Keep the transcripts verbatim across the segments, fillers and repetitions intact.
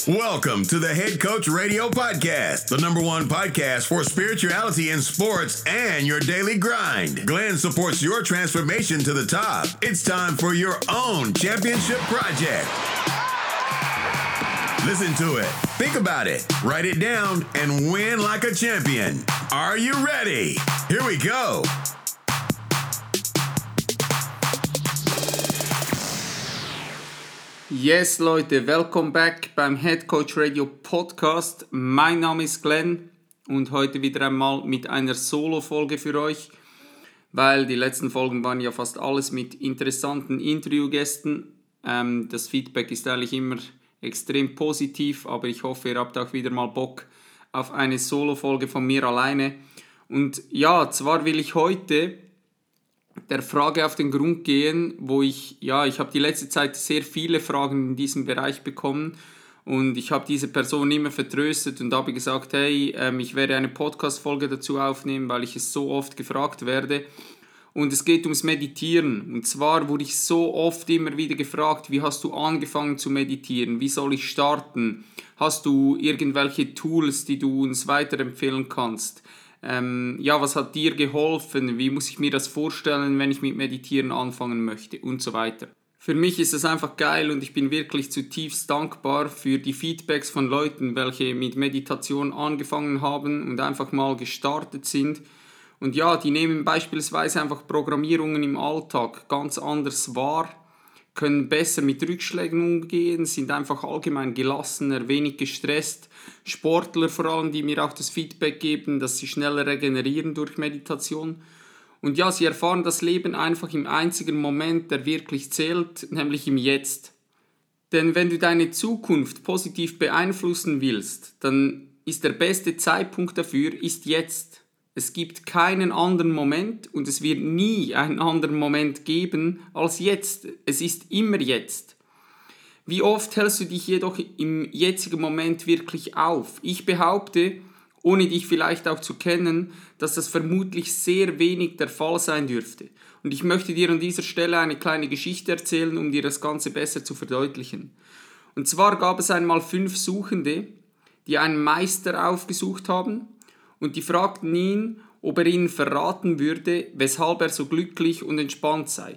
Welcome to the Head Coach Radio Podcast, the number one podcast for spirituality in sports and your daily grind. Glenn supports your transformation to the top. It's time for your own championship project. Listen to it, think about it, write it down, and win like a champion. Are you ready? Here we go. Yes, Leute, welcome back beim Head Coach Radio Podcast. Mein Name ist Glenn und heute wieder einmal mit einer Solo-Folge für euch, weil die letzten Folgen waren ja fast alles mit interessanten Interviewgästen. Ähm, das Feedback ist eigentlich immer extrem positiv, aber ich hoffe, ihr habt auch wieder mal Bock auf eine Solo-Folge von mir alleine. Und ja, zwar will ich heute der Frage auf den Grund gehen, wo ich, ja, ich habe die letzte Zeit sehr viele Fragen in diesem Bereich bekommen und ich habe diese Person immer vertröstet und habe gesagt, hey, ähm, ich werde eine Podcast-Folge dazu aufnehmen, weil ich es so oft gefragt werde. Und es geht ums Meditieren. Und zwar wurde ich so oft immer wieder gefragt, wie hast du angefangen zu meditieren? Wie soll ich starten? Hast du irgendwelche Tools, die du uns weiterempfehlen kannst? Ähm, ja, was hat dir geholfen? Wie muss ich mir das vorstellen, wenn ich mit Meditieren anfangen möchte? Und so weiter. Für mich ist es einfach geil und ich bin wirklich zutiefst dankbar für die Feedbacks von Leuten, welche mit Meditation angefangen haben und einfach mal gestartet sind. Und ja, die nehmen beispielsweise einfach Programmierungen im Alltag ganz anders wahr, können besser mit Rückschlägen umgehen, sind einfach allgemein gelassener, wenig gestresst. Sportler vor allem, die mir auch das Feedback geben, dass sie schneller regenerieren durch Meditation. Und ja, sie erfahren das Leben einfach im einzigen Moment, der wirklich zählt, nämlich im Jetzt. Denn wenn du deine Zukunft positiv beeinflussen willst, dann ist der beste Zeitpunkt dafür, ist jetzt. Es gibt keinen anderen Moment und es wird nie einen anderen Moment geben als jetzt. Es ist immer jetzt. Wie oft hältst du dich jedoch im jetzigen Moment wirklich auf? Ich behaupte, ohne dich vielleicht auch zu kennen, dass das vermutlich sehr wenig der Fall sein dürfte. Und ich möchte dir an dieser Stelle eine kleine Geschichte erzählen, um dir das Ganze besser zu verdeutlichen. Und zwar gab es einmal fünf Suchende, die einen Meister aufgesucht haben und die fragten ihn, ob er ihnen verraten würde, weshalb er so glücklich und entspannt sei.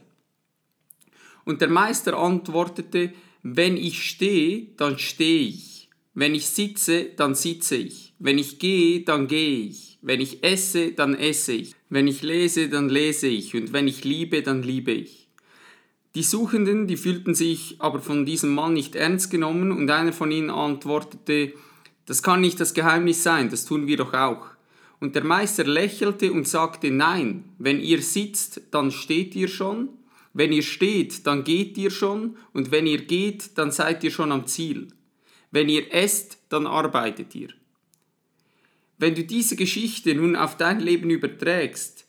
Und der Meister antwortete, wenn ich stehe, dann stehe ich. Wenn ich sitze, dann sitze ich. Wenn ich gehe, dann gehe ich. Wenn ich esse, dann esse ich. Wenn ich lese, dann lese ich. Und wenn ich liebe, dann liebe ich. Die Suchenden, die fühlten sich aber von diesem Mann nicht ernst genommen und einer von ihnen antwortete, das kann nicht das Geheimnis sein, das tun wir doch auch. Und der Meister lächelte und sagte, nein, wenn ihr sitzt, dann steht ihr schon. Wenn ihr steht, dann geht ihr schon und wenn ihr geht, dann seid ihr schon am Ziel. Wenn ihr esst, dann arbeitet ihr. Wenn du diese Geschichte nun auf dein Leben überträgst,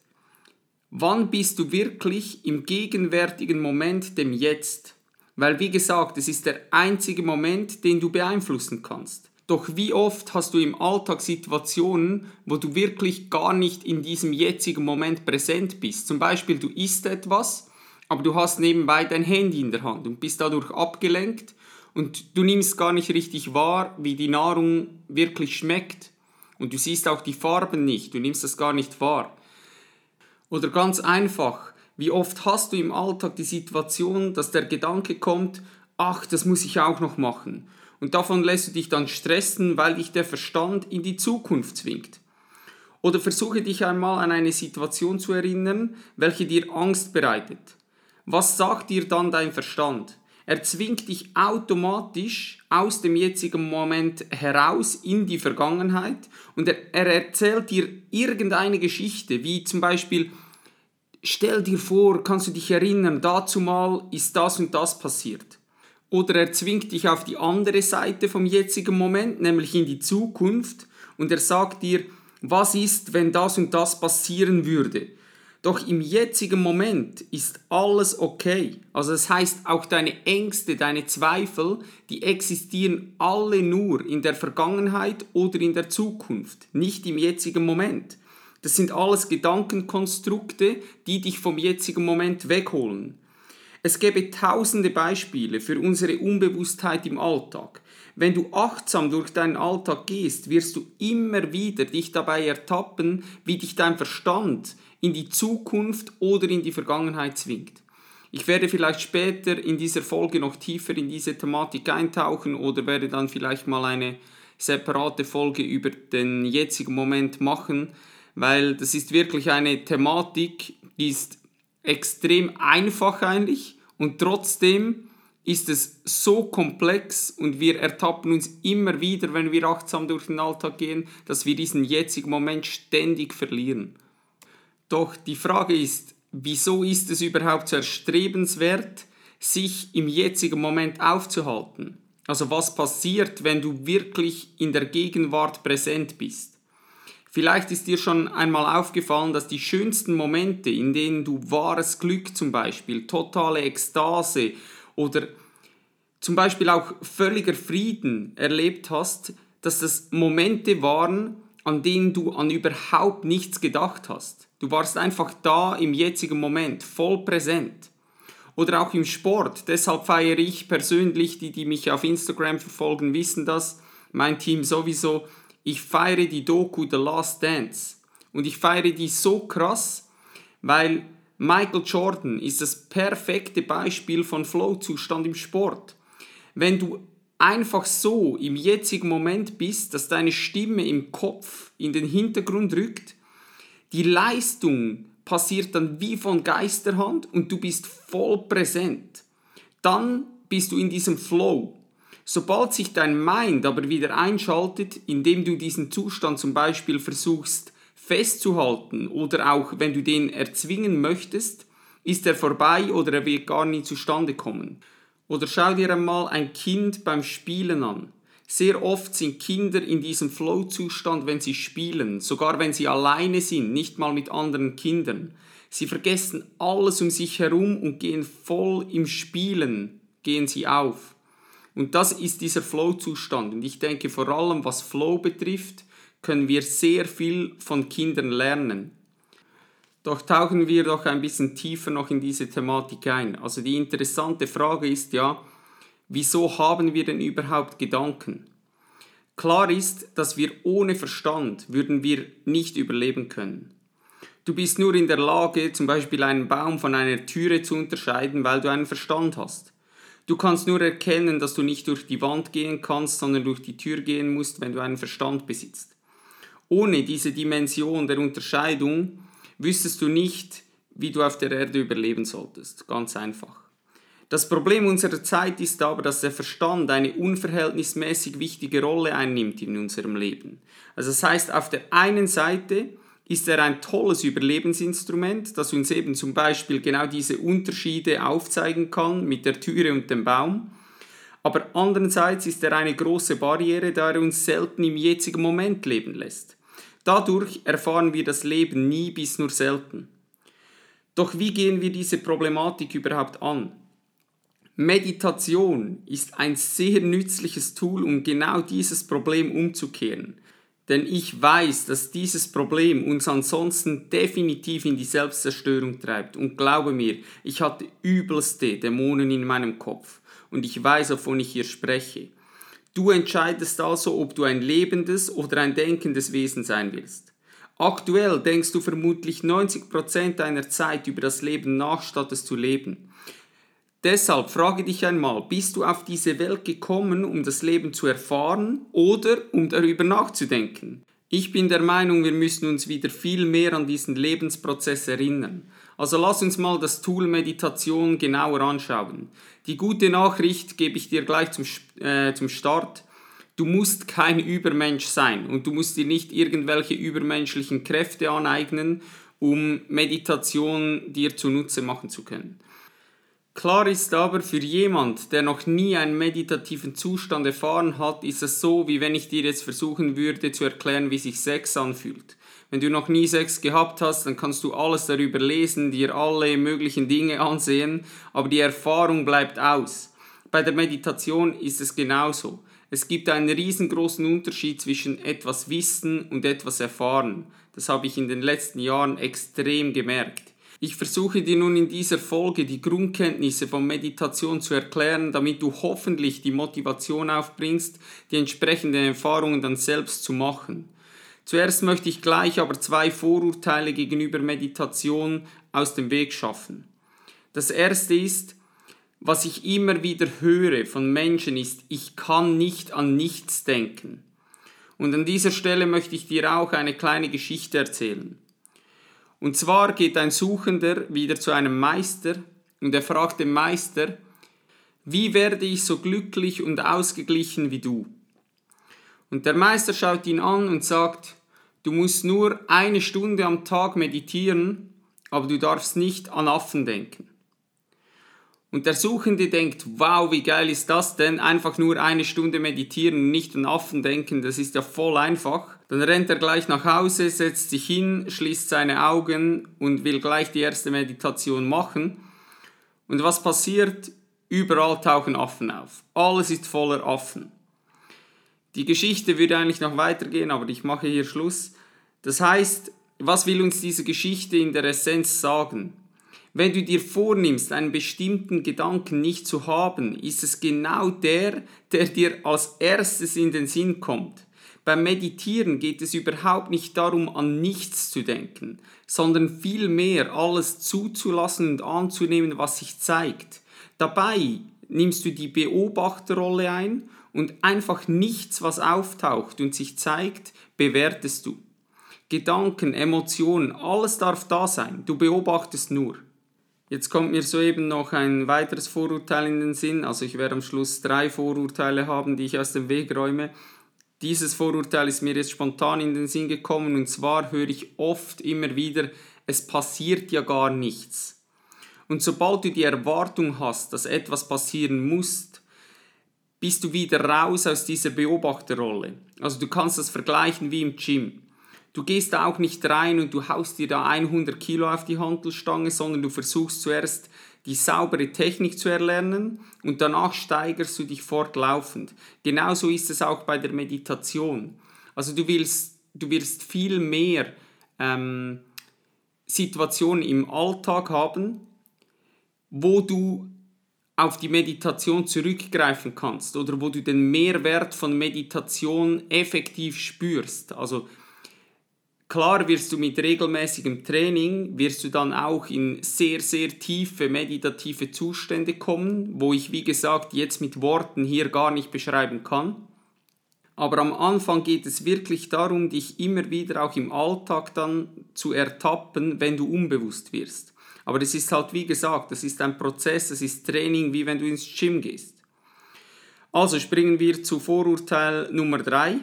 wann bist du wirklich im gegenwärtigen Moment, dem Jetzt? Weil wie gesagt, es ist der einzige Moment, den du beeinflussen kannst. Doch wie oft hast du im Alltag Situationen, wo du wirklich gar nicht in diesem jetzigen Moment präsent bist? Zum Beispiel, du isst etwas, aber du hast nebenbei dein Handy in der Hand und bist dadurch abgelenkt und du nimmst gar nicht richtig wahr, wie die Nahrung wirklich schmeckt. Und du siehst auch die Farben nicht, du nimmst das gar nicht wahr. Oder ganz einfach, wie oft hast du im Alltag die Situation, dass der Gedanke kommt, ach, das muss ich auch noch machen. Und davon lässt du dich dann stressen, weil dich der Verstand in die Zukunft zwingt. Oder versuche dich einmal an eine Situation zu erinnern, welche dir Angst bereitet. Was sagt dir dann dein Verstand? Er zwingt dich automatisch aus dem jetzigen Moment heraus in die Vergangenheit und er, er erzählt dir irgendeine Geschichte, wie zum Beispiel, stell dir vor, kannst du dich erinnern, dazu mal ist das und das passiert. Oder er zwingt dich auf die andere Seite vom jetzigen Moment, nämlich in die Zukunft und er sagt dir, was ist, wenn das und das passieren würde? Doch im jetzigen Moment ist alles okay. Also das heißt, auch deine Ängste, deine Zweifel, die existieren alle nur in der Vergangenheit oder in der Zukunft, nicht im jetzigen Moment. Das sind alles Gedankenkonstrukte, die dich vom jetzigen Moment wegholen. Es gäbe tausende Beispiele für unsere Unbewusstheit im Alltag. Wenn du achtsam durch deinen Alltag gehst, wirst du immer wieder dich dabei ertappen, wie dich dein Verstand in die Zukunft oder in die Vergangenheit zwingt. Ich werde vielleicht später in dieser Folge noch tiefer in diese Thematik eintauchen oder werde dann vielleicht mal eine separate Folge über den jetzigen Moment machen, weil das ist wirklich eine Thematik, die ist extrem einfach eigentlich und trotzdem ist es so komplex und wir ertappen uns immer wieder, wenn wir achtsam durch den Alltag gehen, dass wir diesen jetzigen Moment ständig verlieren. Doch die Frage ist, wieso ist es überhaupt so erstrebenswert, sich im jetzigen Moment aufzuhalten? Also was passiert, wenn du wirklich in der Gegenwart präsent bist? Vielleicht ist dir schon einmal aufgefallen, dass die schönsten Momente, in denen du wahres Glück zum Beispiel, totale Ekstase oder zum Beispiel auch völliger Frieden erlebt hast, dass das Momente waren, an denen du an überhaupt nichts gedacht hast. Du warst einfach da im jetzigen Moment, voll präsent. Oder auch im Sport. Deshalb feiere ich persönlich, die, die mich auf Instagram verfolgen, wissen das, mein Team sowieso, ich feiere die Doku The Last Dance. Und ich feiere die so krass, weil Michael Jordan ist das perfekte Beispiel von Flow-Zustand im Sport. Wenn du einfach so im jetzigen Moment bist, dass deine Stimme im Kopf in den Hintergrund rückt, die Leistung passiert dann wie von Geisterhand und du bist voll präsent. Dann bist du in diesem Flow. Sobald sich dein Mind aber wieder einschaltet, indem du diesen Zustand zum Beispiel versuchst festzuhalten oder auch wenn du den erzwingen möchtest, ist er vorbei oder er wird gar nie zustande kommen. Oder schau dir einmal ein Kind beim Spielen an. Sehr oft sind Kinder in diesem Flow-Zustand, wenn sie spielen, sogar wenn sie alleine sind, nicht mal mit anderen Kindern. Sie vergessen alles um sich herum und gehen voll im Spielen, gehen sie auf. Und das ist dieser Flow-Zustand. Und ich denke, vor allem was Flow betrifft, können wir sehr viel von Kindern lernen. Doch tauchen wir doch ein bisschen tiefer noch in diese Thematik ein. Also die interessante Frage ist ja, wieso haben wir denn überhaupt Gedanken? Klar ist, dass wir ohne Verstand würden wir nicht überleben können. Du bist nur in der Lage, zum Beispiel einen Baum von einer Türe zu unterscheiden, weil du einen Verstand hast. Du kannst nur erkennen, dass du nicht durch die Wand gehen kannst, sondern durch die Tür gehen musst, wenn du einen Verstand besitzt. Ohne diese Dimension der Unterscheidung wüsstest du nicht, wie du auf der Erde überleben solltest. Ganz einfach. Das Problem unserer Zeit ist aber, dass der Verstand eine unverhältnismäßig wichtige Rolle einnimmt in unserem Leben. Also das heißt, auf der einen Seite ist er ein tolles Überlebensinstrument, das uns eben zum Beispiel genau diese Unterschiede aufzeigen kann mit der Türe und dem Baum. Aber andererseits ist er eine große Barriere, da er uns selten im jetzigen Moment leben lässt. Dadurch erfahren wir das Leben nie bis nur selten. Doch wie gehen wir diese Problematik überhaupt an? Meditation ist ein sehr nützliches Tool, um genau dieses Problem umzukehren. Denn ich weiß, dass dieses Problem uns ansonsten definitiv in die Selbstzerstörung treibt. Und glaube mir, ich hatte übelste Dämonen in meinem Kopf. Und ich weiß, wovon ich hier spreche. Du entscheidest also, ob du ein lebendes oder ein denkendes Wesen sein willst. Aktuell denkst du vermutlich neunzig Prozent deiner Zeit über das Leben nach, statt es zu leben. Deshalb frage dich einmal, bist du auf diese Welt gekommen, um das Leben zu erfahren oder um darüber nachzudenken? Ich bin der Meinung, wir müssen uns wieder viel mehr an diesen Lebensprozess erinnern. Also lass uns mal das Tool Meditation genauer anschauen. Die gute Nachricht gebe ich dir gleich zum, äh, zum Start. Du musst kein Übermensch sein und du musst dir nicht irgendwelche übermenschlichen Kräfte aneignen, um Meditation dir zunutze machen zu können. Klar ist aber, für jemand, der noch nie einen meditativen Zustand erfahren hat, ist es so, wie wenn ich dir jetzt versuchen würde zu erklären, wie sich Sex anfühlt. Wenn du noch nie Sex gehabt hast, dann kannst du alles darüber lesen, dir alle möglichen Dinge ansehen, aber die Erfahrung bleibt aus. Bei der Meditation ist es genauso. Es gibt einen riesengroßen Unterschied zwischen etwas wissen und etwas erfahren. Das habe ich in den letzten Jahren extrem gemerkt. Ich versuche dir nun in dieser Folge die Grundkenntnisse von Meditation zu erklären, damit du hoffentlich die Motivation aufbringst, die entsprechenden Erfahrungen dann selbst zu machen. Zuerst möchte ich gleich aber zwei Vorurteile gegenüber Meditation aus dem Weg schaffen. Das erste ist, was ich immer wieder höre von Menschen ist, ich kann nicht an nichts denken. Und an dieser Stelle möchte ich dir auch eine kleine Geschichte erzählen. Und zwar geht ein Suchender wieder zu einem Meister und er fragt den Meister, wie werde ich so glücklich und ausgeglichen wie du? Und der Meister schaut ihn an und sagt, du musst nur eine Stunde am Tag meditieren, aber du darfst nicht an Affen denken. Und der Suchende denkt, wow, wie geil ist das denn? Einfach nur eine Stunde meditieren und nicht an Affen denken, das ist ja voll einfach. Dann rennt er gleich nach Hause, setzt sich hin, schließt seine Augen und will gleich die erste Meditation machen. Und was passiert? Überall tauchen Affen auf. Alles ist voller Affen. Die Geschichte würde eigentlich noch weitergehen, aber ich mache hier Schluss. Das heißt, was will uns diese Geschichte in der Essenz sagen? Wenn du dir vornimmst, einen bestimmten Gedanken nicht zu haben, ist es genau der, der dir als erstes in den Sinn kommt. Beim Meditieren geht es überhaupt nicht darum, an nichts zu denken, sondern vielmehr alles zuzulassen und anzunehmen, was sich zeigt. Dabei nimmst du die Beobachterrolle ein und einfach nichts, was auftaucht und sich zeigt, bewertest du. Gedanken, Emotionen, alles darf da sein, du beobachtest nur. Jetzt kommt mir soeben noch ein weiteres Vorurteil in den Sinn, also ich werde am Schluss drei Vorurteile haben, die ich aus dem Weg räume. Dieses Vorurteil ist mir jetzt spontan in den Sinn gekommen und zwar höre ich oft immer wieder, es passiert ja gar nichts. Und sobald du die Erwartung hast, dass etwas passieren muss, bist du wieder raus aus dieser Beobachterrolle. Also du kannst das vergleichen wie im Gym. Du gehst da auch nicht rein und du haust dir da hundert Kilo auf die Hantelstange, sondern du versuchst zuerst die saubere Technik zu erlernen und danach steigerst du dich fortlaufend. Genauso ist es auch bei der Meditation. Also du willst, du wirst viel mehr ähm, Situationen im Alltag haben, wo du auf die Meditation zurückgreifen kannst oder wo du den Mehrwert von Meditation effektiv spürst. Also klar wirst du mit regelmäßigem Training, wirst du dann auch in sehr, sehr tiefe meditative Zustände kommen, wo ich, wie gesagt, jetzt mit Worten hier gar nicht beschreiben kann. Aber am Anfang geht es wirklich darum, dich immer wieder auch im Alltag dann zu ertappen, wenn du unbewusst wirst. Aber das ist halt, wie gesagt, das ist ein Prozess, das ist Training, wie wenn du ins Gym gehst. Also springen wir zu Vorurteil Nummer drei.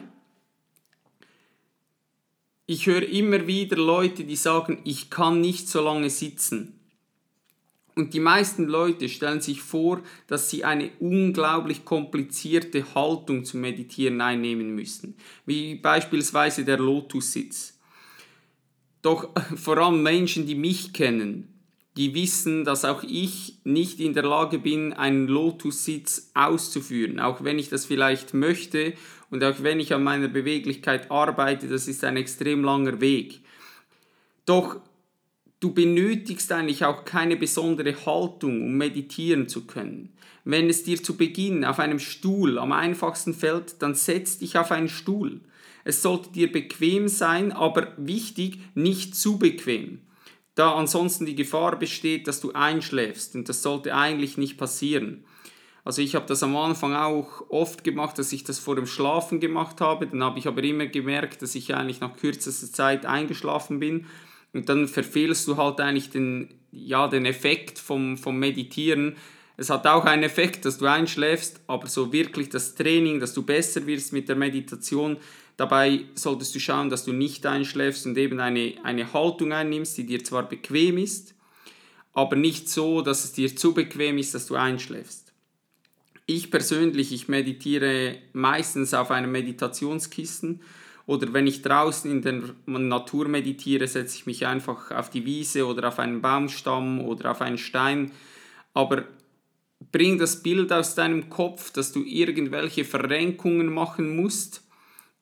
Ich höre immer wieder Leute, die sagen, ich kann nicht so lange sitzen. Und die meisten Leute stellen sich vor, dass sie eine unglaublich komplizierte Haltung zum Meditieren einnehmen müssen, wie beispielsweise der Lotussitz. Doch vor allem Menschen, die mich kennen, die wissen, dass auch ich nicht in der Lage bin, einen Lotussitz auszuführen, auch wenn ich das vielleicht möchte und auch wenn ich an meiner Beweglichkeit arbeite, das ist ein extrem langer Weg. Doch du benötigst eigentlich auch keine besondere Haltung, um meditieren zu können. Wenn es dir zu Beginn auf einem Stuhl am einfachsten fällt, dann setz dich auf einen Stuhl. Es sollte dir bequem sein, aber wichtig, nicht zu bequem, da ansonsten die Gefahr besteht, dass du einschläfst und das sollte eigentlich nicht passieren. Also ich habe das am Anfang auch oft gemacht, dass ich das vor dem Schlafen gemacht habe, dann habe ich aber immer gemerkt, dass ich eigentlich nach kürzester Zeit eingeschlafen bin und dann verfehlst du halt eigentlich den, ja, den Effekt vom, vom Meditieren. Es hat auch einen Effekt, dass du einschläfst, aber so wirklich das Training, dass du besser wirst mit der Meditation, dabei solltest du schauen, dass du nicht einschläfst und eben eine, eine Haltung einnimmst, die dir zwar bequem ist, aber nicht so, dass es dir zu bequem ist, dass du einschläfst. Ich persönlich, ich meditiere meistens auf einem Meditationskissen oder wenn ich draußen in der Natur meditiere, setze ich mich einfach auf die Wiese oder auf einen Baumstamm oder auf einen Stein. Aber bring das Bild aus deinem Kopf, dass du irgendwelche Verrenkungen machen musst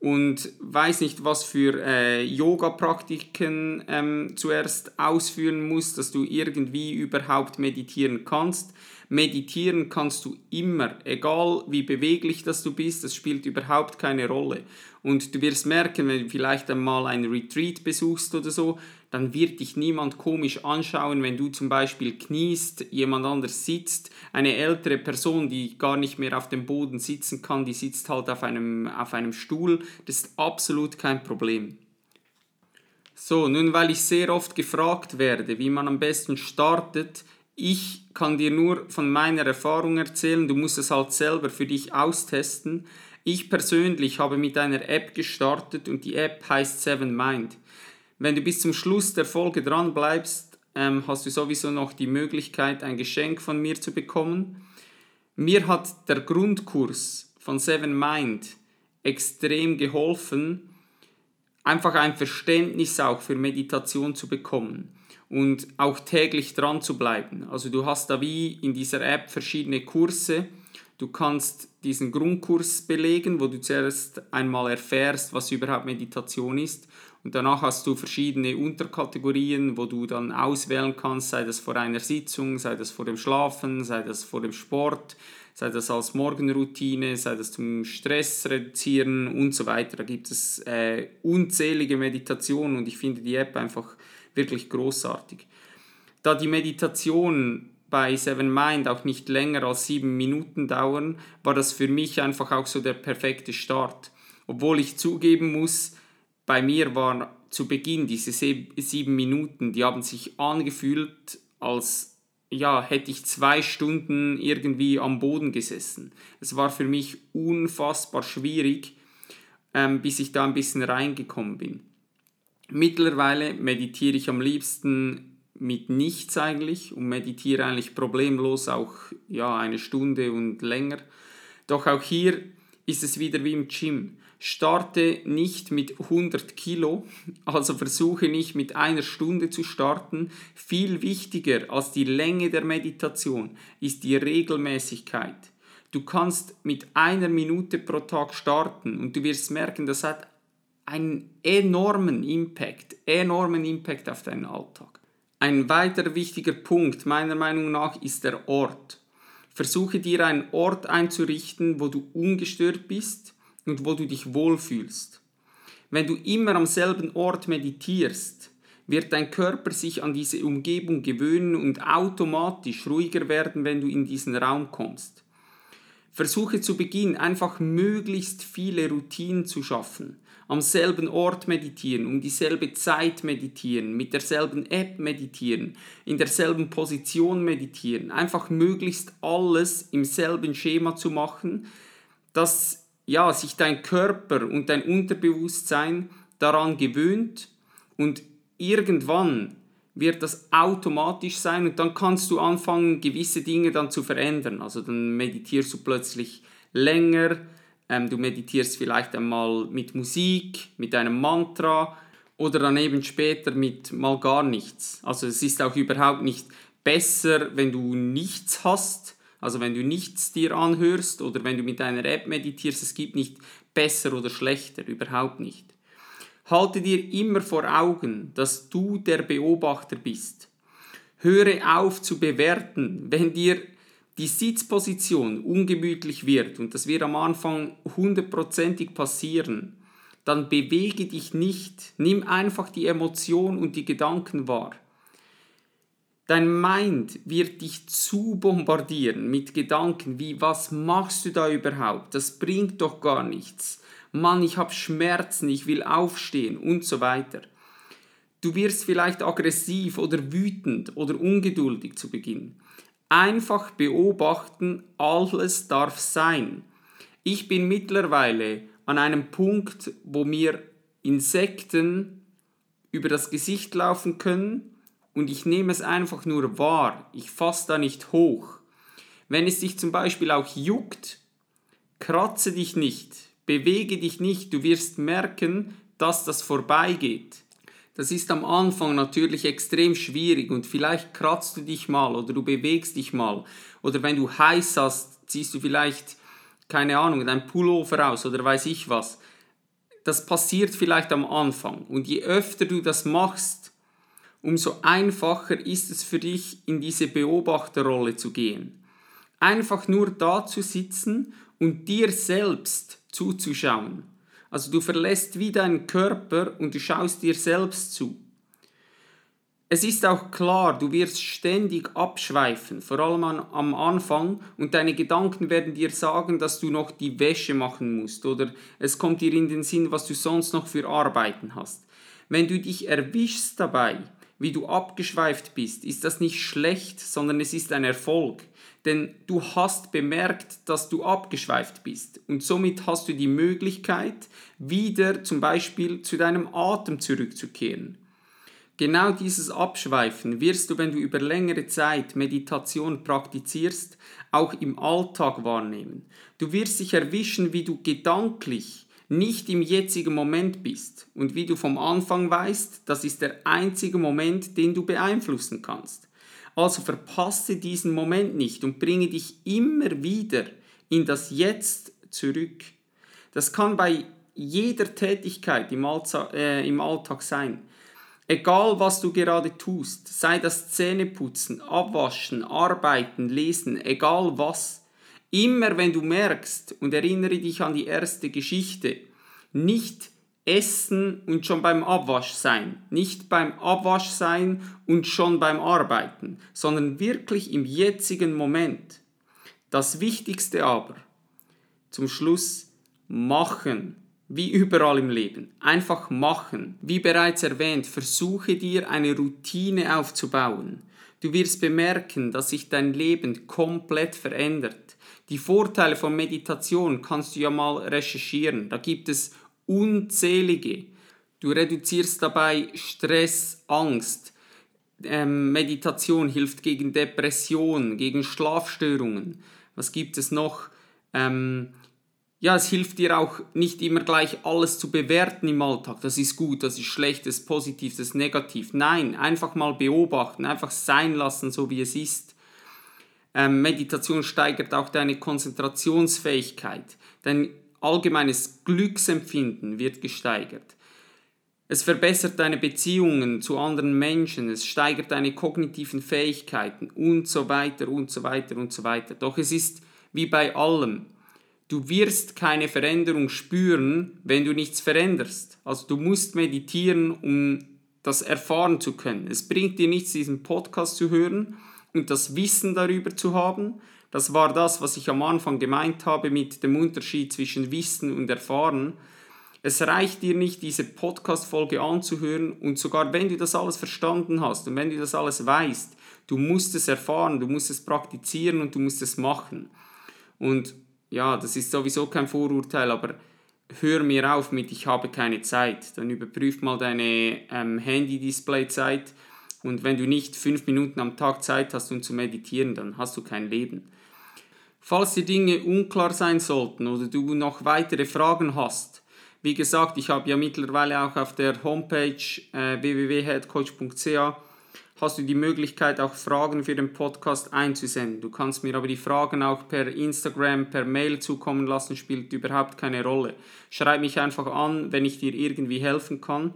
und weiß nicht, was für äh, Yoga-Praktiken ähm, zuerst ausführen musst, dass du irgendwie überhaupt meditieren kannst. Meditieren kannst du immer, egal wie beweglich das du bist, das spielt überhaupt keine Rolle. Und du wirst merken, wenn du vielleicht einmal ein Retreat besuchst oder so, dann wird dich niemand komisch anschauen, wenn du zum Beispiel kniest, jemand anders sitzt, eine ältere Person, die gar nicht mehr auf dem Boden sitzen kann, die sitzt halt auf einem, auf einem Stuhl, das ist absolut kein Problem. So, nun weil ich sehr oft gefragt werde, wie man am besten startet, ich kann dir nur von meiner Erfahrung erzählen, du musst es halt selber für dich austesten. Ich persönlich habe mit einer App gestartet und die App heißt Seven Mind. Wenn du bis zum Schluss der Folge dran bleibst, ähm, hast du sowieso noch die Möglichkeit, ein Geschenk von mir zu bekommen. Mir hat der Grundkurs von Seven Mind extrem geholfen, einfach ein Verständnis auch für Meditation zu bekommen und auch täglich dran zu bleiben. Also du hast da wie in dieser App verschiedene Kurse. Du kannst diesen Grundkurs belegen, wo du zuerst einmal erfährst, was überhaupt Meditation ist. Und danach hast du verschiedene Unterkategorien, wo du dann auswählen kannst, sei das vor einer Sitzung, sei das vor dem Schlafen, sei das vor dem Sport, sei das als Morgenroutine, sei das zum Stress reduzieren und so weiter. Da gibt es äh, unzählige Meditationen und ich finde die App einfach wirklich großartig. Da die Meditation bei Seven Mind auch nicht länger als sieben Minuten dauern, war das für mich einfach auch so der perfekte Start. Obwohl ich zugeben muss, bei mir waren zu Beginn diese sieben Minuten, die haben sich angefühlt, als ja, hätte ich zwei Stunden irgendwie am Boden gesessen. Es war für mich unfassbar schwierig, ähm, bis ich da ein bisschen reingekommen bin. Mittlerweile meditiere ich am liebsten mit nichts eigentlich und meditiere eigentlich problemlos auch ja, eine Stunde und länger. Doch auch hier ist es wieder wie im Gym. Starte nicht mit hundert Kilo, also versuche nicht mit einer Stunde zu starten. Viel wichtiger als die Länge der Meditation ist die Regelmäßigkeit. Du kannst mit einer Minute pro Tag starten und du wirst merken, das hat einen enormen Impact, enormen Impact auf deinen Alltag. Ein weiterer wichtiger Punkt meiner Meinung nach ist der Ort. Versuche dir einen Ort einzurichten, wo du ungestört bist und wo du dich wohlfühlst. Wenn du immer am selben Ort meditierst, wird dein Körper sich an diese Umgebung gewöhnen und automatisch ruhiger werden, wenn du in diesen Raum kommst. Versuche zu Beginn einfach möglichst viele Routinen zu schaffen. Am selben Ort meditieren, um dieselbe Zeit meditieren, mit derselben App meditieren, in derselben Position meditieren. Einfach möglichst alles im selben Schema zu machen, dass ja, sich dein Körper und dein Unterbewusstsein daran gewöhnt und irgendwann wird das automatisch sein und dann kannst du anfangen, gewisse Dinge dann zu verändern. Also dann meditierst du plötzlich länger, ähm, du meditierst vielleicht einmal mit Musik, mit einem Mantra oder dann eben später mit mal gar nichts. Also es ist auch überhaupt nicht besser, wenn du nichts hast, also wenn du nichts dir anhörst oder wenn du mit einer App meditierst, es gibt nicht besser oder schlechter, überhaupt nicht. Halte dir immer vor Augen, dass du der Beobachter bist. Höre auf zu bewerten, wenn dir die Sitzposition ungemütlich wird, und das wird am Anfang hundertprozentig passieren, dann bewege dich nicht, nimm einfach die Emotion und die Gedanken wahr. Dein Mind wird dich zu bombardieren mit Gedanken wie, was machst du da überhaupt? Das bringt doch gar nichts. Mann, ich habe Schmerzen, ich will aufstehen und so weiter. Du wirst vielleicht aggressiv oder wütend oder ungeduldig zu Beginn. Einfach beobachten, alles darf sein. Ich bin mittlerweile an einem Punkt, wo mir Insekten über das Gesicht laufen können, und ich nehme es einfach nur wahr. Ich fasse da nicht hoch. Wenn es dich zum Beispiel auch juckt, kratze dich nicht, bewege dich nicht. Du wirst merken, dass das vorbeigeht. Das ist am Anfang natürlich extrem schwierig und vielleicht kratzt du dich mal oder du bewegst dich mal. Oder wenn du heiß hast, ziehst du vielleicht, keine Ahnung, dein Pullover aus oder weiß ich was. das passiert vielleicht am Anfang. Und je öfter du das machst, umso einfacher ist es für dich, in diese Beobachterrolle zu gehen. Einfach nur da zu sitzen und dir selbst zuzuschauen. Also du verlässt wie deinen Körper und du schaust dir selbst zu. Es ist auch klar, du wirst ständig abschweifen, vor allem an, am Anfang, und deine Gedanken werden dir sagen, dass du noch die Wäsche machen musst oder es kommt dir in den Sinn, was du sonst noch für Arbeiten hast. Wenn du dich erwischst dabei, wie du abgeschweift bist, ist das nicht schlecht, sondern es ist ein Erfolg. Denn du hast bemerkt, dass du abgeschweift bist und somit hast du die Möglichkeit, wieder zum Beispiel zu deinem Atem zurückzukehren. Genau dieses Abschweifen wirst du, wenn du über längere Zeit Meditation praktizierst, auch im Alltag wahrnehmen. Du wirst dich erwischen, wie du gedanklich nicht im jetzigen Moment bist und wie du vom Anfang weißt, das ist der einzige Moment, den du beeinflussen kannst. Also verpasse diesen Moment nicht und bringe dich immer wieder in das Jetzt zurück. Das kann bei jeder Tätigkeit im Alltag, äh, im Alltag sein. Egal was du gerade tust, sei das Zähneputzen, Abwaschen, Arbeiten, Lesen, egal was. Immer wenn du merkst, und erinnere dich an die erste Geschichte, nicht essen und schon beim Abwasch sein, nicht beim Abwasch sein und schon beim Arbeiten, sondern wirklich im jetzigen Moment. Das Wichtigste aber, zum Schluss, machen. Wie überall im Leben. Einfach machen. Wie bereits erwähnt, versuche dir eine Routine aufzubauen. Du wirst bemerken, dass sich dein Leben komplett verändert. Die Vorteile von Meditation kannst du ja mal recherchieren. Da gibt es unzählige. Du reduzierst dabei Stress, Angst. Ähm, Meditation hilft gegen Depressionen, gegen Schlafstörungen. Was gibt es noch? Ähm, Ja, es hilft dir auch nicht immer gleich alles zu bewerten im Alltag. Das ist gut, das ist schlecht, das ist positiv, das ist negativ. Nein, einfach mal beobachten, einfach sein lassen, so wie es ist. Ähm, Meditation steigert auch deine Konzentrationsfähigkeit. Dein allgemeines Glücksempfinden wird gesteigert. Es verbessert deine Beziehungen zu anderen Menschen, es steigert deine kognitiven Fähigkeiten und so weiter und so weiter und so weiter. Doch es ist wie bei allem. Du wirst keine Veränderung spüren, wenn du nichts veränderst. Also du musst meditieren, um das erfahren zu können. Es bringt dir nichts, diesen Podcast zu hören und das Wissen darüber zu haben. Das war das, was ich am Anfang gemeint habe mit dem Unterschied zwischen Wissen und Erfahren. Es reicht dir nicht, diese Podcast-Folge anzuhören und sogar wenn du das alles verstanden hast und wenn du das alles weißt, du musst es erfahren, du musst es praktizieren und du musst es machen. Und ja, das ist sowieso kein Vorurteil, aber hör mir auf mit ich habe keine Zeit. Dann überprüf mal deine ähm, Handy-Display-Zeit und wenn du nicht fünf Minuten am Tag Zeit hast, um zu meditieren, dann hast du kein Leben. Falls die Dinge unklar sein sollten oder du noch weitere Fragen hast, wie gesagt, ich habe ja mittlerweile auch auf der Homepage äh, w w w punkt headcoach punkt c a hast du die Möglichkeit, auch Fragen für den Podcast einzusenden. Du kannst mir aber die Fragen auch per Instagram, per Mail zukommen lassen, spielt überhaupt keine Rolle. Schreib mich einfach an, wenn ich dir irgendwie helfen kann.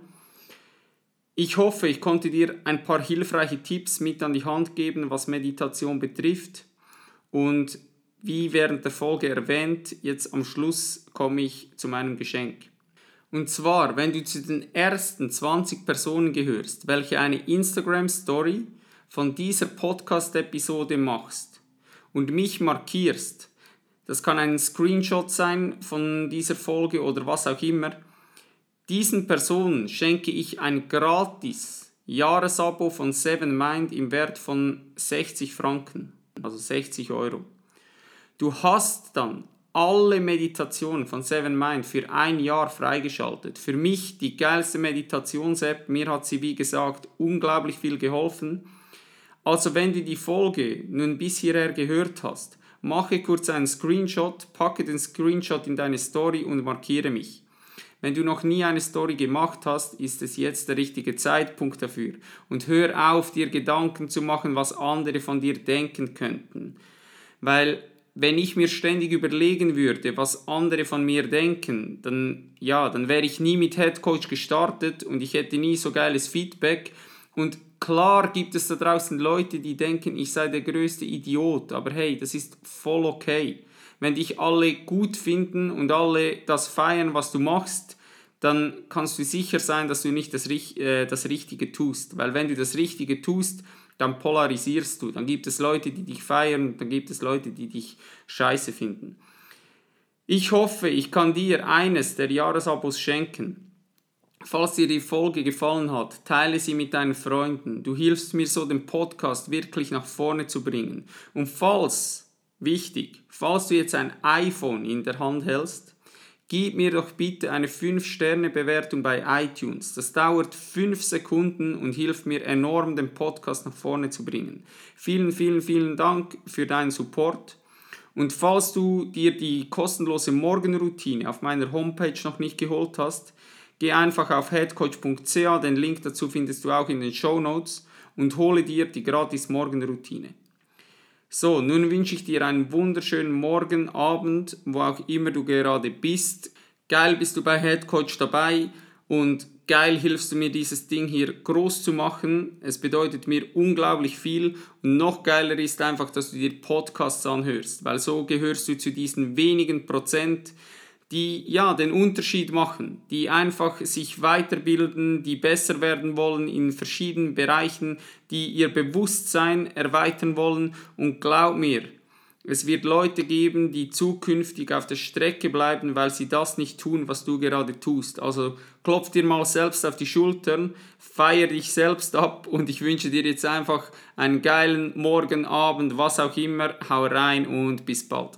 Ich hoffe, ich konnte dir ein paar hilfreiche Tipps mit an die Hand geben, was Meditation betrifft. Und wie während der Folge erwähnt, jetzt am Schluss komme ich zu meinem Geschenk. Und zwar, wenn du zu den ersten zwanzig Personen gehörst, welche eine Instagram-Story von dieser Podcast-Episode machst und mich markierst, das kann ein Screenshot sein von dieser Folge oder was auch immer, diesen Personen schenke ich ein gratis Jahresabo von Seven Mind im Wert von sechzig Franken, also sechzig Euro. Du hast dann alle Meditationen von Seven Mind für ein Jahr freigeschaltet. Für mich die geilste Meditations-App. Mir hat sie, wie gesagt, unglaublich viel geholfen. Also wenn du die Folge nun bis hierher gehört hast, mache kurz einen Screenshot, packe den Screenshot in deine Story und markiere mich. Wenn du noch nie eine Story gemacht hast, ist es jetzt der richtige Zeitpunkt dafür. Und hör auf, dir Gedanken zu machen, was andere von dir denken könnten. Weil wenn ich mir ständig überlegen würde, was andere von mir denken, dann, ja, dann wäre ich nie mit Headcoach gestartet und ich hätte nie so geiles Feedback. Und klar gibt es da draußen Leute, die denken, ich sei der größte Idiot, aber hey, das ist voll okay. Wenn dich alle gut finden und alle das feiern, was du machst, dann kannst du sicher sein, dass du nicht das, äh, das Richtige tust. Weil wenn du das Richtige tust, dann polarisierst du. Dann gibt es Leute, die dich feiern und dann gibt es Leute, die dich scheiße finden. Ich hoffe, ich kann dir eines der Jahresabos schenken. Falls dir die Folge gefallen hat, teile sie mit deinen Freunden. Du hilfst mir so, den Podcast wirklich nach vorne zu bringen. Und falls, wichtig, falls du jetzt ein iPhone in der Hand hältst, gib mir doch bitte eine fünf Sterne Bewertung bei iTunes. Das dauert fünf Sekunden und hilft mir enorm, den Podcast nach vorne zu bringen. Vielen, vielen, vielen Dank für deinen Support. Und falls du dir die kostenlose Morgenroutine auf meiner Homepage noch nicht geholt hast, geh einfach auf headcoach punkt c a, den Link dazu findest du auch in den Shownotes, und hole dir die gratis Morgenroutine. So, nun wünsche ich dir einen wunderschönen Morgen, Abend, wo auch immer du gerade bist. Geil bist du bei Headcoach dabei und geil hilfst du mir, dieses Ding hier groß zu machen. Es bedeutet mir unglaublich viel und noch geiler ist einfach, dass du dir Podcasts anhörst, weil so gehörst du zu diesen wenigen Prozent, die ja den Unterschied machen, die einfach sich weiterbilden, die besser werden wollen in verschiedenen Bereichen, die ihr Bewusstsein erweitern wollen. Und glaub mir, es wird Leute geben, die zukünftig auf der Strecke bleiben, weil sie das nicht tun, was du gerade tust. Also klopf dir mal selbst auf die Schultern, feier dich selbst ab und ich wünsche dir jetzt einfach einen geilen Morgen, Abend, was auch immer. Hau rein und bis bald.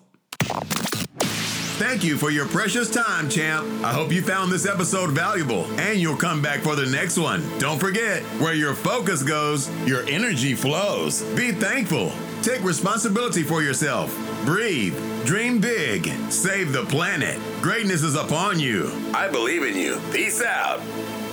Thank you for your precious time, champ. I hope you found this episode valuable and you'll come back for the next one. Don't forget, where your focus goes, your energy flows. Be thankful. Take responsibility for yourself. Breathe. Dream big. Save the planet. Greatness is upon you. I believe in you. Peace out.